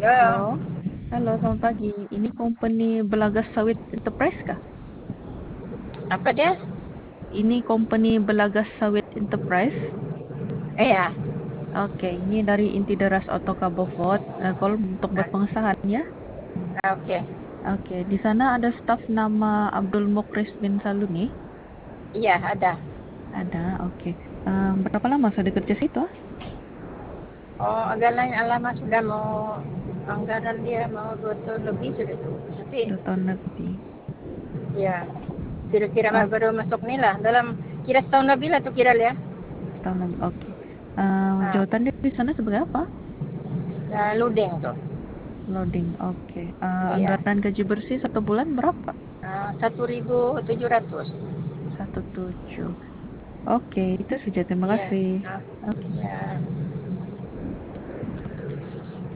Halo, Halo, halo, selamat pagi. Ini company Belagas Sawit Enterprise kah? apa dia? Ini company Belagas Sawit Enterprise. Ya, Oke, ini dari Inti Deras Auto Kabovot. Call untuk buat pengesahan ya. oke. Oke, di sana ada staf nama Abdul Mukris bin Saluni. Iya, ada. Ada, oke. Berapa lama sudah kerja situ? Oh, agak lain alamat sudah mau anggaran dia mau 2 tahun lebih sudah tuh. Tapi 2 tahun lebih. ya kira-kira Oh, baru masuk nih lah. Dalam kira setahun lebih lah tuh kira ya. setahun lebih. Oke. Nah, Jawatan dia di sana sebagai apa? loading tuh. Loading. Oke. Iya, Anggaran gaji bersih 1 bulan berapa? 1.700. 17. Oke, itu saja. Terima Iya, kasih. nah, Oke. ya.